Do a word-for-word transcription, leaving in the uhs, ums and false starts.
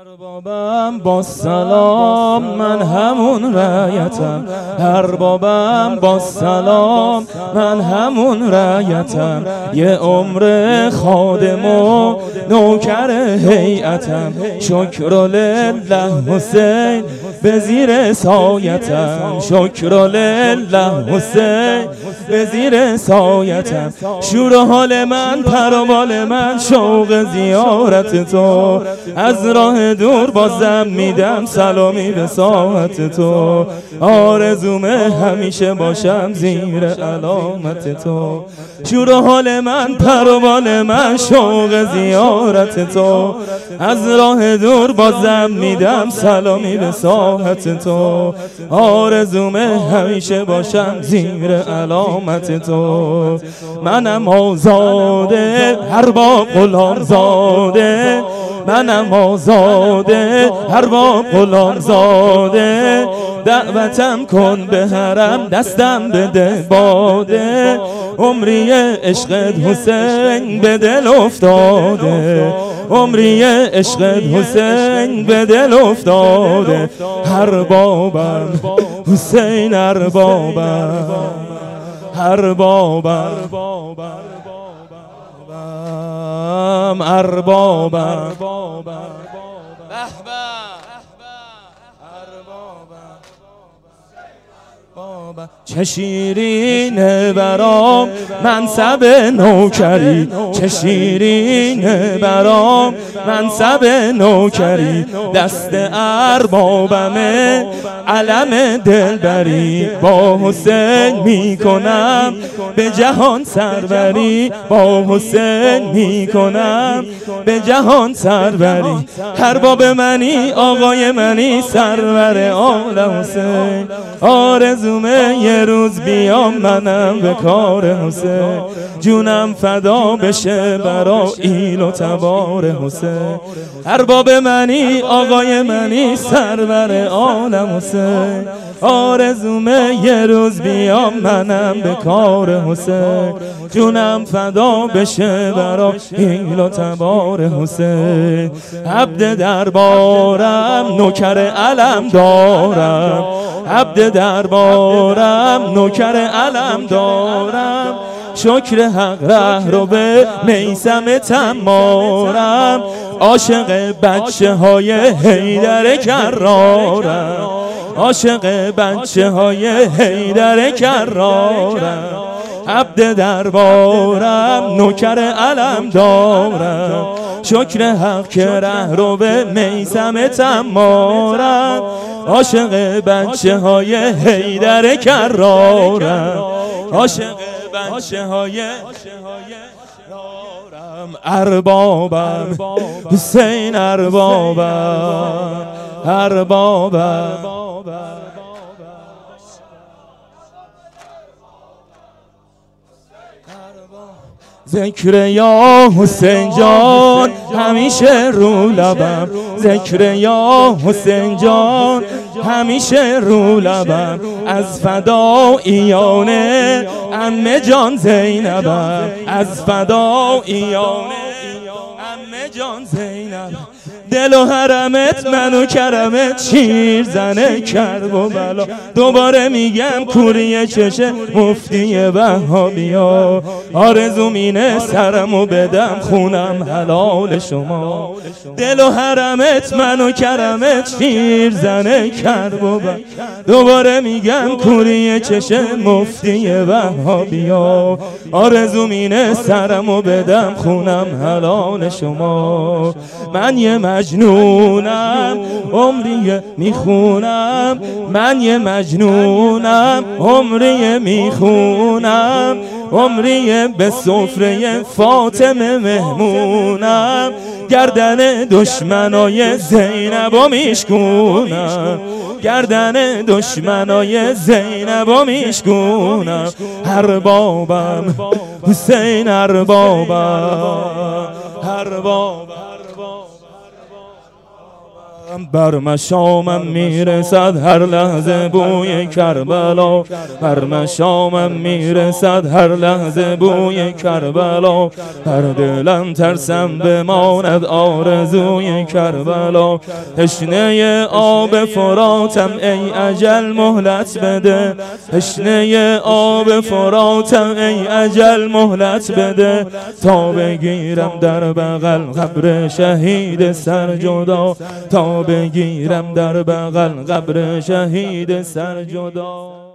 اربابم با سلام، من همون رعیتم. اربابم با سلام، من همون رعیتم. یه عمر خادم و نوکر هیئتم. شکر لله حسین به زیر سایتم. شکر لله حسین به زیر سایتم. شور حال من، پروبال من، شوق زیارت تو. از راه دور بازم میدم سلامی به ساعت تو. آرزومه همیشه باشم زیر علامت تو. شور حال من، پروبال من، شوق زیارت تو. از راه دور بازم میدم سلامی به ساعت تو. آرزومه همیشه باشم زیر علامت تو. منم آزاده هر با غلام زاده. منم آزاده هر با غلام زاده. دعوتم کن به حرم، دستم بده باده. عمری عشقت حسین به دل افتاده. عمری عشقت حسین به دل افتاده. هر بابم حسین، هر بابم، هر بابم، اربابم. چه شیرین برام منصب نوکری. چه شیرین برام منصب نوکری. دست اربابمه علم دلبری. با حسین میکنم به جهان سروری. با حسین میکنم به جهان سروری. ارباب منی، آقای منی، سرور آل حسین. آرزومه یه روز بیام منم به کار حسین. جونم فدا بشه برا ایل و تبار حسین. ارباب منی، آقای منی، سرور عالم حسین. آرزومه یه روز بیام منم به کار حسین. جونم فدا بشه برا ایل و تبار حسین. عبد دربارم، نوکر علم دارم. عبد دربارم، نوکر علم دارم. شکر حق ره رو به میثم تمارم. عاشق بچه های حیدر کرارم. عاشق بچه های حیدر کرارم. عبد دربارم، نوکر علم دارم. شکر حق که ره رو به میثم تمارم. عاشق بچه های حیدر کرارم. عاشق بچه های اربابم حسین. اربابم، اربابم. ذکر یا حسین جان همیشه رو لبم. ذکر یا حسین جان همیشه رو لبم. از فداییان عمه جان زینبم. از فداییان عمه جان زینبم. دل و حرمت منو کرمت شیر زنه کرب و بلا. دوباره میگم کوری چشه مفتی وهابیا. آرزوم اینه سرمو بدم خونم حلال شما. دل و حرمت منو کرمت شیر زنه کرب و بلا. دوباره میگم کوری چشه مفتی وهابیا. آرزوم اینه سرمو بدم خونم حلال شما. من یه مجنونم عمریه میخونم. من یه مجنونم عمریه میخونم. عمریه به سفره فاطمه مهمونم. گردن دشمنای زینبا میشکونم. گردن دشمنای زینبا میشکونم. اربابم حسین، اربابم، اربابم. بر مشامم میرسد هر لحظه بوی کربلا، بر مشامم میرسد هر لحظه بوی کربلا، هر دلم ترسم بماند آرزوی کربلا. تشنه آب فراتم ای اجل مهلت بده، تشنه آب فراتم ای اجل مهلت بده، تا بگیرم در بغل قبر شهید سرجدا، تا بگیرم در بغل قبر شهید سرجدا.